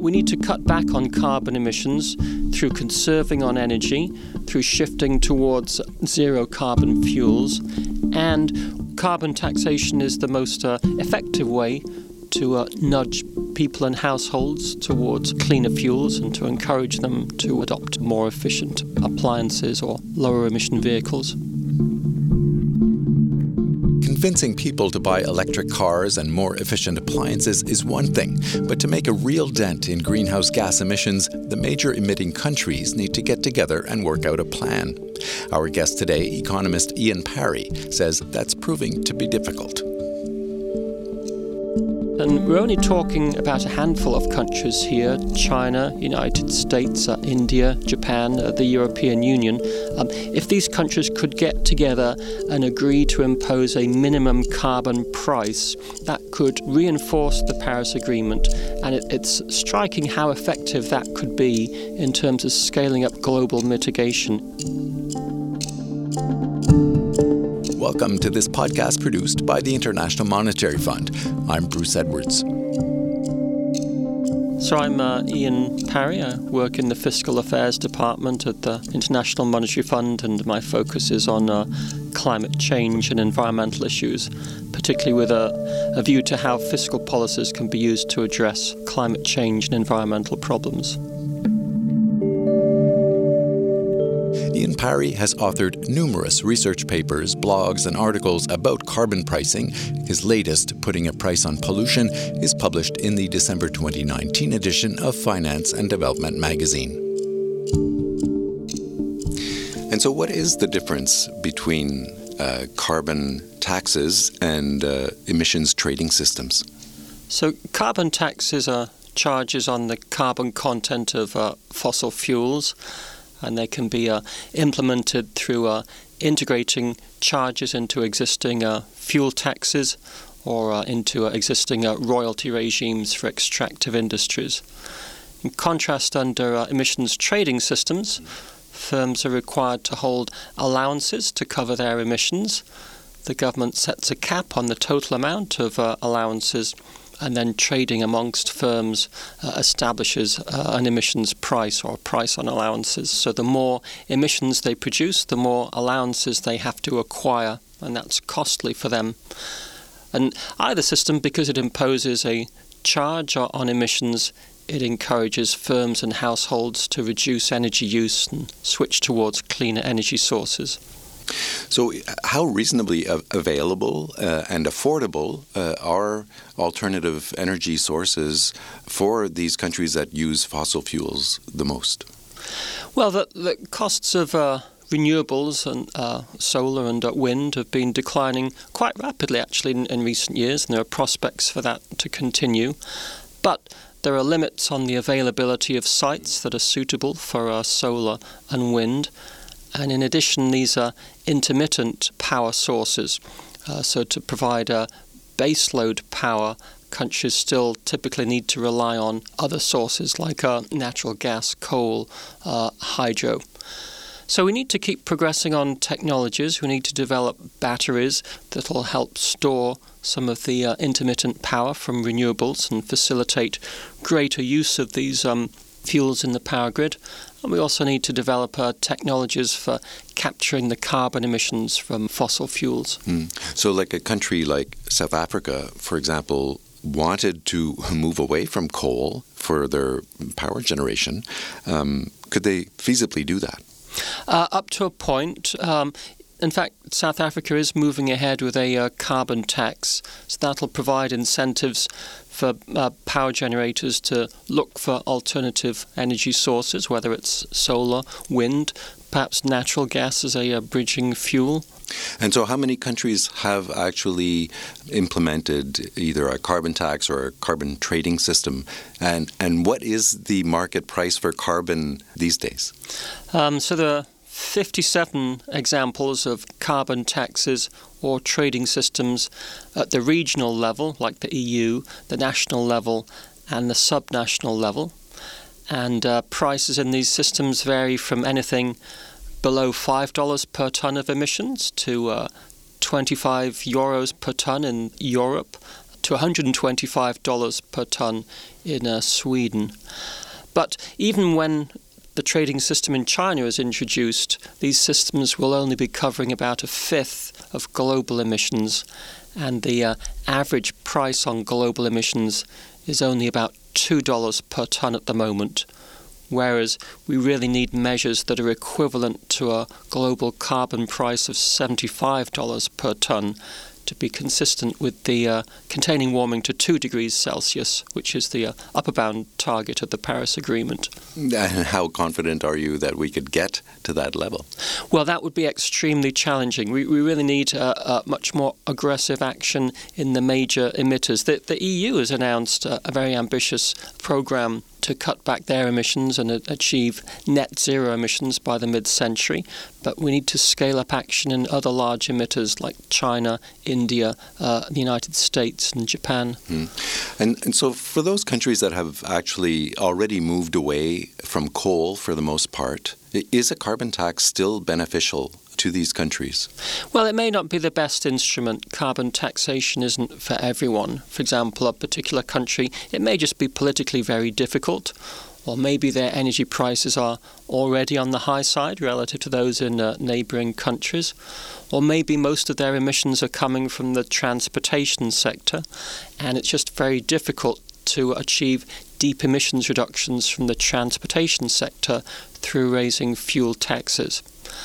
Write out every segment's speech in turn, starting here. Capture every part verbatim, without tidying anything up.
we need to cut back on carbon emissions through conserving on energy, through shifting towards zero carbon fuels, and carbon taxation is the most uh, effective way to uh, nudge people and households towards cleaner fuels and to encourage them to adopt more efficient appliances or lower emission vehicles. Convincing people to buy electric cars and more efficient appliances is one thing, but to make a real dent in greenhouse gas emissions, the major emitting countries need to get together and work out a plan. Our guest today, economist Ian Parry, says that's proving to be difficult. And we're only talking about a handful of countries here: China, United States, uh, India, Japan, uh, the European Union. Um, if these countries could get together and agree to impose a minimum carbon price, that could reinforce the Paris Agreement. And it, it's striking how effective that could be in terms of scaling up global mitigation. Welcome to this podcast produced by the International Monetary Fund. I'm Bruce Edwards. So I'm uh, Ian Parry. I work in the Fiscal Affairs Department at the International Monetary Fund, and my focus is on uh, climate change and environmental issues, particularly with a, a view to how fiscal policies can be used to address climate change and environmental problems. Ian Parry has authored numerous research papers, blogs, and articles about carbon pricing. His latest, Putting a Price on Pollution, is published in the December twenty nineteen edition of Finance and Development magazine. And so what is the difference between uh, carbon taxes and uh, emissions trading systems? So carbon taxes are charges on the carbon content of uh, fossil fuels, and they can be uh, implemented through uh, integrating charges into existing uh, fuel taxes or uh, into uh, existing uh, royalty regimes for extractive industries. In contrast, under uh, emissions trading systems, firms are required to hold allowances to cover their emissions. The government sets a cap on the total amount of uh, allowances, and then trading amongst firms uh, establishes uh, an emissions price or a price on allowances. So the more emissions they produce, the more allowances they have to acquire, and that's costly for them. And either system, because it imposes a charge on emissions, it encourages firms and households to reduce energy use and switch towards cleaner energy sources. So how reasonably available uh, and affordable uh, are alternative energy sources for these countries that use fossil fuels the most? Well, the, the costs of uh, renewables and uh, solar and uh, wind have been declining quite rapidly, actually, in, in recent years, and there are prospects for that to continue. But there are limits on the availability of sites that are suitable for uh, solar and wind. And in addition, these are intermittent power sources. Uh, so to provide a baseload power, countries still typically need to rely on other sources like uh, natural gas, coal, uh, hydro. So we need to keep progressing on technologies. We need to develop batteries that will help store some of the uh, intermittent power from renewables and facilitate greater use of these um, fuels in the power grid. And we also need to develop uh, technologies for capturing the carbon emissions from fossil fuels. Mm. So like a country like South Africa, for example, wanted to move away from coal for their power generation. Um, could they feasibly do that? Uh, up to a point. Um, in fact, South Africa is moving ahead with a uh, carbon tax. So that'll provide incentives for uh, power generators to look for alternative energy sources, whether it's solar, wind, perhaps natural gas as a uh, bridging fuel. And so how many countries have actually implemented either a carbon tax or a carbon trading system? And, and what is the market price for carbon these days? Um, so there are fifty-seven examples of carbon taxes or trading systems at the regional level, like the E U, the national level, and the subnational level. And uh, prices in these systems vary from anything below five dollars per tonne of emissions to uh, twenty-five euros per tonne in Europe, to one hundred twenty-five dollars per tonne in uh, Sweden. But even when the trading system in China is introduced, these systems will only be covering about a fifth of global emissions, and the uh, average price on global emissions is only about two dollars per tonne at the moment, whereas we really need measures that are equivalent to a global carbon price of seventy-five dollars per tonne to be consistent with the uh, containing warming to two degrees Celsius, which is the uh, upper bound target of the Paris Agreement. And how confident are you that we could get to that level? Well, that would be extremely challenging. We, we really need uh, uh, much more aggressive action in the major emitters. The, the E U has announced uh, a very ambitious programme to cut back their emissions and uh, achieve net zero emissions by the mid-century. But we need to scale up action in other large emitters like China, India, uh, the United States and Japan. Mm. And, and so for those countries that have actually already moved away from coal for the most part, is a carbon tax still beneficial to these countries? Well, it may not be the best instrument. Carbon taxation isn't for everyone. For example, a particular country, it may just be politically very difficult, or maybe their energy prices are already on the high side relative to those in uh, neighbouring countries, or maybe most of their emissions are coming from the transportation sector, and it's just very difficult to achieve deep emissions reductions from the transportation sector through raising fuel taxes.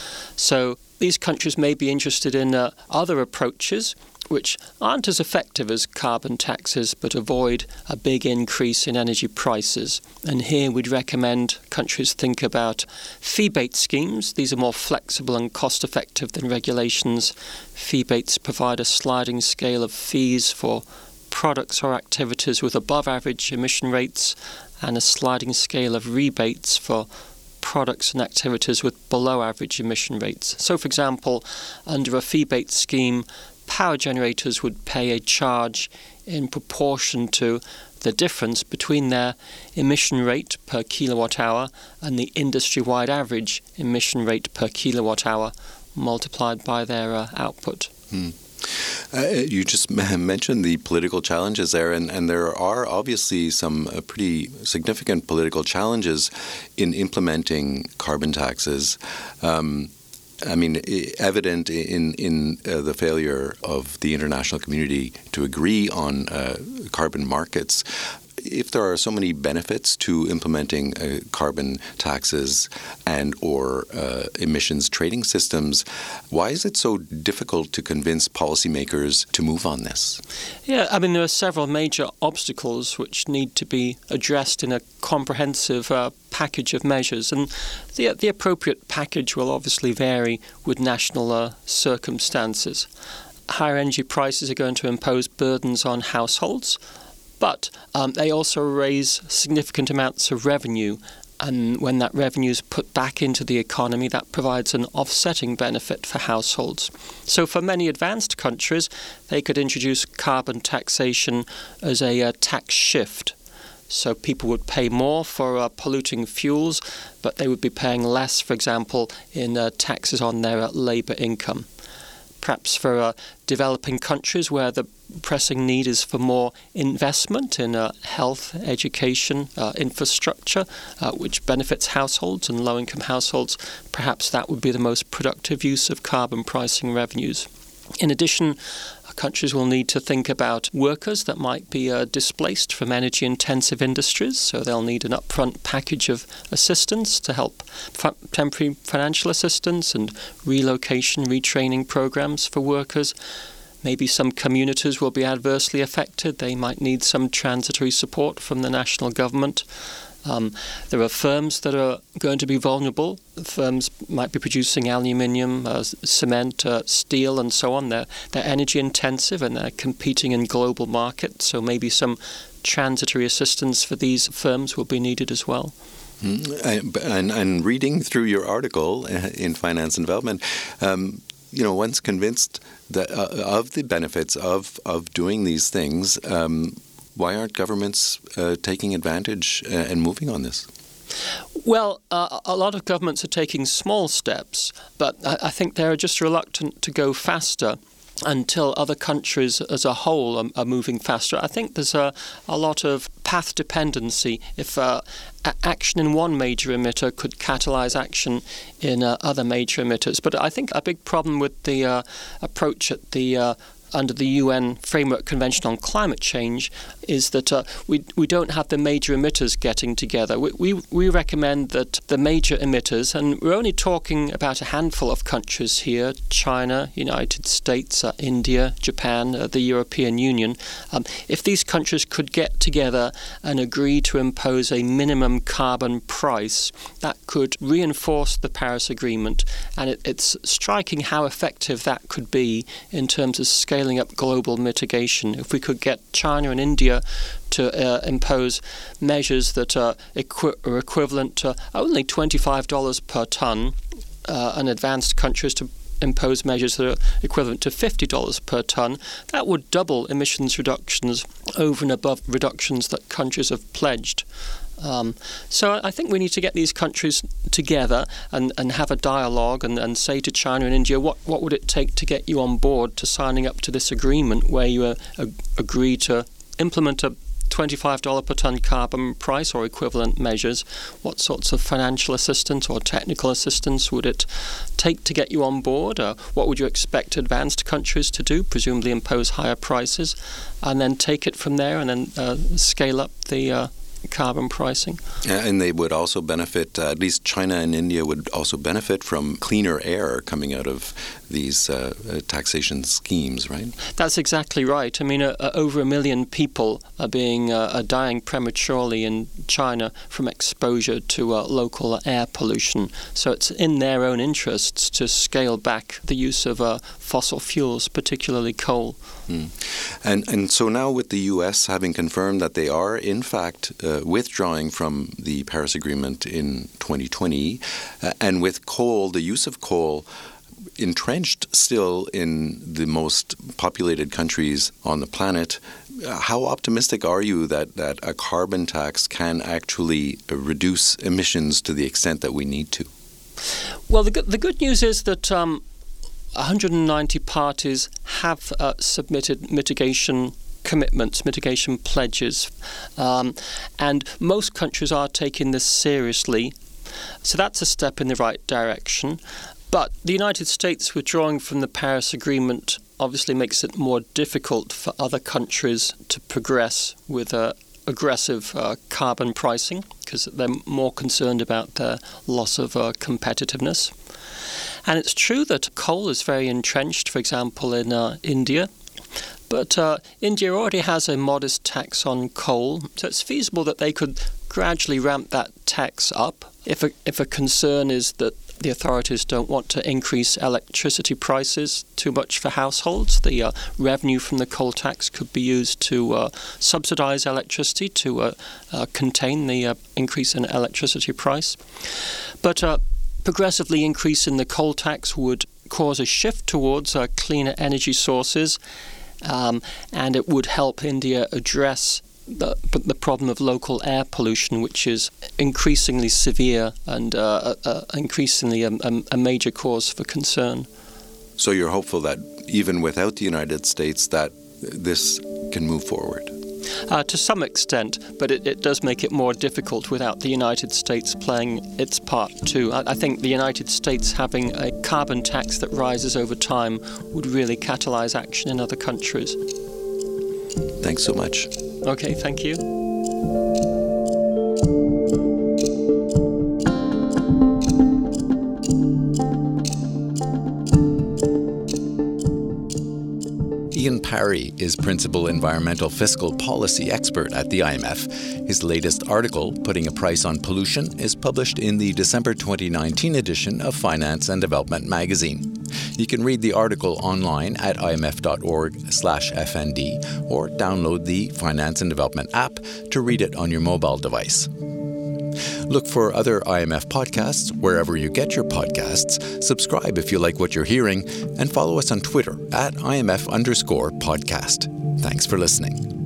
So these countries may be interested in uh, other approaches which aren't as effective as carbon taxes but avoid a big increase in energy prices. And here we'd recommend countries think about fee-based schemes. These are more flexible and cost-effective than regulations. Fee-based provide a sliding scale of fees for products or activities with above-average emission rates and a sliding scale of rebates for products and activities with below-average emission rates. So, for example, under a fee-based scheme, power generators would pay a charge in proportion to the difference between their emission rate per kilowatt hour and the industry-wide average emission rate per kilowatt hour multiplied by their uh, output. Hmm. Uh, you just mentioned the political challenges there, and, and there are obviously some uh, pretty significant political challenges in implementing carbon taxes. Um, I mean, evident in, in uh, the failure of the international community to agree on uh, carbon markets. If there are so many benefits to implementing uh, carbon taxes and or uh, emissions trading systems, why is it so difficult to convince policymakers to move on this? Yeah, I mean, there are several major obstacles which need to be addressed in a comprehensive uh, package of measures, and the, the appropriate package will obviously vary with national uh, circumstances. Higher energy prices are going to impose burdens on households, but um, they also raise significant amounts of revenue, and when that revenue is put back into the economy, that provides an offsetting benefit for households. So for many advanced countries, they could introduce carbon taxation as a uh, tax shift. So people would pay more for uh, polluting fuels, but they would be paying less, for example, in uh, taxes on their uh, labour income. Perhaps for uh, developing countries where the pressing need is for more investment in uh, health, education, uh, infrastructure, uh, which benefits households and low-income households, perhaps that would be the most productive use of carbon pricing revenues. In addition, countries will need to think about workers that might be uh, displaced from energy-intensive industries, so they'll need an upfront package of assistance to help f- temporary financial assistance and relocation, retraining programs for workers. Maybe some communities will be adversely affected. They might need some transitory support from the national government. Um, there are firms that are going to be vulnerable. Firms might be producing aluminium, uh, cement, uh, steel, and so on. They're, they're energy intensive and they're competing in global markets, so maybe some transitory assistance for these firms will be needed as well. Mm-hmm. And, and reading through your article in Finance and Development, um, you know, once convinced that, uh, of the benefits of, of doing these things, um, why aren't governments uh, taking advantage uh, and moving on this? Well, uh, a lot of governments are taking small steps, but I, I think they're just reluctant to go faster. until other countries as a whole are, are moving faster. I think there's a, a lot of path dependency. If uh, a- action in one major emitter could catalyze action in uh, other major emitters. But I think a big problem with the uh, approach at the uh, under the U N Framework Convention on Climate Change is that uh, we we don't have the major emitters getting together. We, we we recommend that the major emitters, and we're only talking about a handful of countries here: China, United States, uh, India, Japan, uh, the European Union. Um, if these countries could get together and agree to impose a minimum carbon price, that could reinforce the Paris Agreement, and it, it's striking how effective that could be in terms of scaling up global mitigation. If we could get China and India to uh, impose measures that are, equi- are equivalent to only twenty-five dollars per tonne, uh, and advanced countries to impose measures that are equivalent to fifty dollars per tonne, that would double emissions reductions over and above reductions that countries have pledged. Um, so I think we need to get these countries together and, and have a dialogue and, and say to China and India, what, what would it take to get you on board to signing up to this agreement where you uh, ag- agree to implement a twenty-five dollars per tonne carbon price or equivalent measures? What sorts of financial assistance or technical assistance would it take to get you on board? Uh, what would you expect advanced countries to do? Presumably impose higher prices and then take it from there and then uh, scale up the uh, carbon pricing. Yeah, and they would also benefit, uh, at least China and India would also benefit from cleaner air coming out of these uh, uh, taxation schemes, right? That's exactly right. I mean, uh, uh, over a million people are being uh, are dying prematurely in China from exposure to uh, local air pollution. So it's in their own interests to scale back the use of uh, fossil fuels, particularly coal. Mm. And and so now with the U S having confirmed that they are in fact uh, withdrawing from the Paris Agreement in twenty twenty, uh, and with coal, the use of coal entrenched still in the most populated countries on the planet, how optimistic are you that, that a carbon tax can actually reduce emissions to the extent that we need to? Well, the good, the good news is that um, one hundred ninety parties have uh, submitted mitigation commitments, mitigation pledges, um, and most countries are taking this seriously. So that's a step in the right direction. But the United States withdrawing from the Paris Agreement obviously makes it more difficult for other countries to progress with uh, aggressive uh, carbon pricing because they're more concerned about their loss of uh, competitiveness. And it's true that coal is very entrenched, for example, in uh, India. But uh, India already has a modest tax on coal, so it's feasible that they could gradually ramp that tax up. If a, if a concern is that the authorities don't want to increase electricity prices too much for households, the uh, revenue from the coal tax could be used to uh, subsidize electricity to uh, uh, contain the uh, increase in electricity price. But uh, progressively increasing the coal tax would cause a shift towards uh, cleaner energy sources, um, and it would help India address The, the problem of local air pollution, which is increasingly severe and uh, uh, increasingly a, a major cause for concern. So you're hopeful that even without the United States that this can move forward? Uh, to some extent, but it, it does make it more difficult without the United States playing its part too. I, I think the United States having a carbon tax that rises over time would really catalyze action in other countries. Thanks so much. Okay, thank you. Ian Parry is Principal Environmental Fiscal Policy Expert at the I M F. His latest article, Putting a Price on Pollution, is published in the December twenty nineteen edition of Finance and Development magazine. You can read the article online at imf.org slash FND or download the Finance and Development app to read it on your mobile device. Look for other I M F podcasts wherever you get your podcasts, subscribe if you like what you're hearing, and follow us on Twitter at IMF underscore podcast. Thanks for listening.